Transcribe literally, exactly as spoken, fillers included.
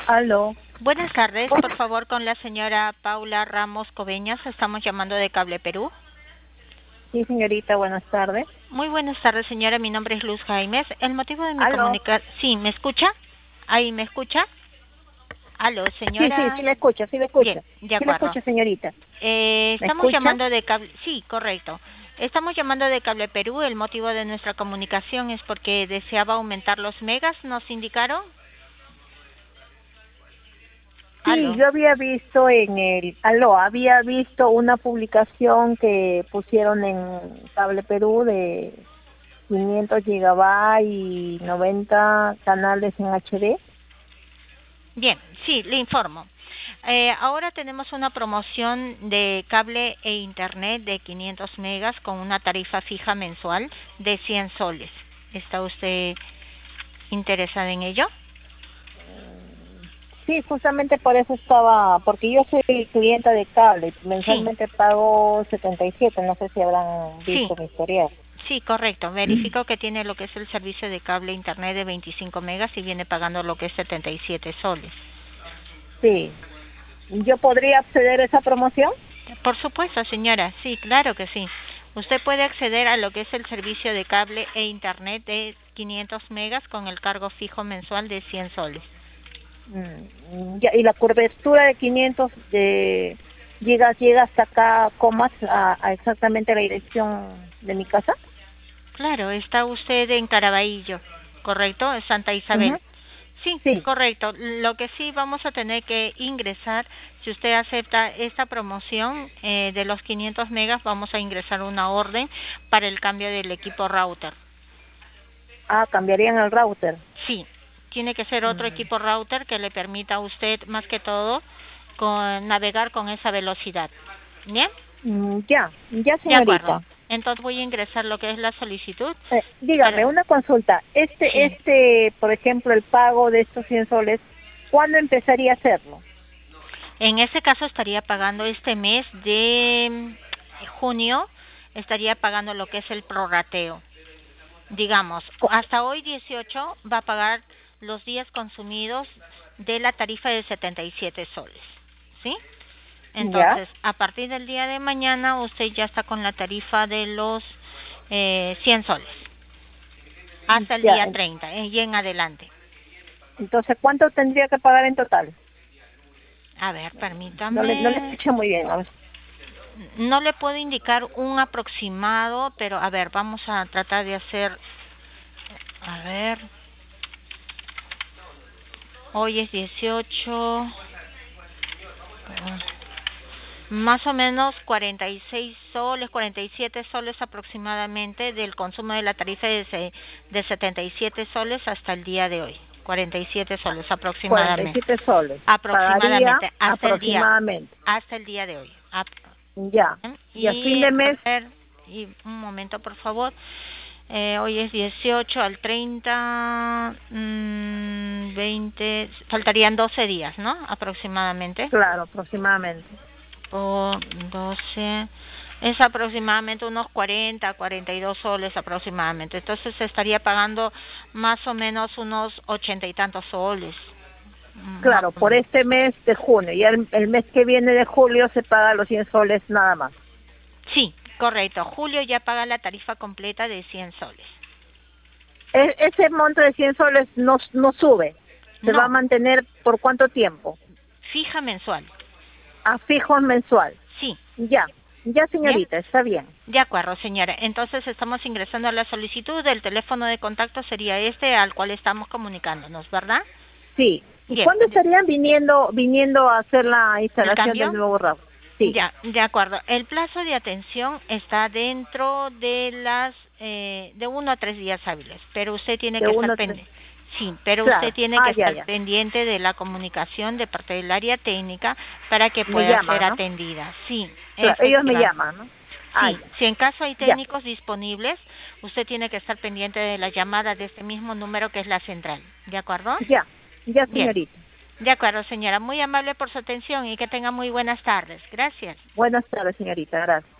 Aló. Buenas tardes, Oh, por favor, con la señora Paula Ramos Coveñas. Estamos llamando de Cable Perú. sí, señorita, buenas tardes. Muy buenas tardes, señora. Mi nombre es Luz Jaimes. El motivo de mi Aló. comunicación... Sí, ¿me escucha? ¿Ahí me escucha? Aló, Sí, sí, sí señora. le escucho, sí le Bien, escucho. de Sí le acuerdo. escucho, señorita. Eh, ¿Me estamos escucha? llamando de Cable... Sí, correcto. Estamos llamando de Cable Perú. El motivo de nuestra comunicación es porque deseaba aumentar los megas, ¿nos indicaron? Sí, Aló. yo había visto en el, aló, había visto una publicación que pusieron en Cable Perú de quinientos gigabytes y noventa canales en H D. Bien, sí, le informo. Eh, ahora tenemos una promoción de cable e internet de quinientos megas con una tarifa fija mensual de cien soles. ¿Está usted interesada en ello? Sí, justamente por eso estaba, porque yo soy clienta de cable, Sí, mensualmente pago setenta y siete, no sé si habrán sí, visto mi historial. sí, correcto. Verifico que tiene lo que es el servicio de cable e internet de veinticinco megas y viene pagando lo que es setenta y siete soles. Sí. ¿Yo podría acceder a esa promoción? Por supuesto, señora, sí, claro que sí. Usted puede acceder a lo que es el servicio de cable e internet de quinientos megas con el cargo fijo mensual de cien soles. Mm, ya, y la cobertura de quinientos de llega, llega hasta acá, comas, a, a exactamente la dirección de mi casa. Claro, está usted en Caraballo, ¿correcto? Santa Ujú. Isabel. Sí, Sí. correcto. Lo que sí vamos a tener que ingresar, si usted acepta esta promoción eh, de los quinientos megas, vamos a ingresar una orden para el cambio del equipo router. Ah, cambiarían el router. Sí, tiene que ser otro Mm, equipo router que le permita a usted, más que todo, con, navegar con esa velocidad. ¿Bien? mm, ya, ya, De acuerdo. señorita. Entonces voy a ingresar lo que es la solicitud. Eh, dígame, Para, una consulta. Este, sí. este, por ejemplo, el pago de estos cien soles, ¿cuándo empezaría a hacerlo? En ese caso estaría pagando este mes de mm, junio, estaría pagando lo que es el prorrateo. Digamos, Co- hasta hoy dieciocho va a pagar los días consumidos de la tarifa de setenta y siete soles. ¿Sí? ¿Ya? Entonces, a partir del día de mañana usted ya está con la tarifa de los eh, cien soles. Hasta el Ya. día en- treinta eh, y en adelante. Entonces, ¿cuánto tendría que pagar en total? A ver, No le, no le permítame. escuché muy bien. A ver. No le puedo indicar un aproximado, pero a ver, vamos a tratar de hacer, a ver, hoy es dieciocho, más o menos cuarenta y seis soles, cuarenta y siete soles aproximadamente del consumo de la tarifa de, se- de setenta y siete soles hasta el día de hoy. cuarenta y siete soles cuarenta y aproximadamente. siete soles. Pagaría Aproximadamente, hasta el día, aproximadamente. hasta el día de hoy. Ap- Ya. Y a fin Y de a mes, ver, y un momento por favor. Eh, hoy es dieciocho al treinta, mmm, veinte, faltarían doce días, ¿no? Aproximadamente. claro, aproximadamente. Por doce, es aproximadamente unos cuarenta, cuarenta y dos soles aproximadamente. Entonces se estaría pagando más o menos unos ochenta y tantos soles, mm, más Claro, o por menos. este mes de junio. Y el, el mes que viene de julio se paga los cien soles nada más. Sí, correcto. Julio ya paga la tarifa completa de cien soles. E- ese monto de cien soles no, no sube. Se va a No, mantener por cuánto tiempo. fija mensual. A fijo mensual. Sí, Ya. Ya, ¿bien? señorita, está bien. De acuerdo, señora. Entonces estamos ingresando a la solicitud. El teléfono de contacto sería este al cual estamos comunicándonos, ¿verdad? Sí. ¿Y Bien. cuándo estarían viniendo viniendo a hacer la ¿El instalación del cambio? nuevo router? Sí. Ya, de acuerdo. El plazo de atención está dentro de las eh, de uno a tres días hábiles, pero usted tiene De que estar uno a tres. pendiente. Sí, pero usted Claro. tiene que Ah, ya, estar ya. pendiente de la comunicación de parte del área técnica para que Me pueda ser llaman, ¿no? atendida. Sí, Claro, ellos me efectivamente. llaman, ¿no? Ah, Sí, ya. si en caso hay Ya, técnicos disponibles, usted tiene que estar pendiente de la llamada de este mismo número que es la central. ¿De acuerdo? ya. Ya, Bien. señorita. De acuerdo, señora. Muy amable por su atención y que tenga muy buenas tardes. Gracias. Buenas tardes, señorita. Gracias.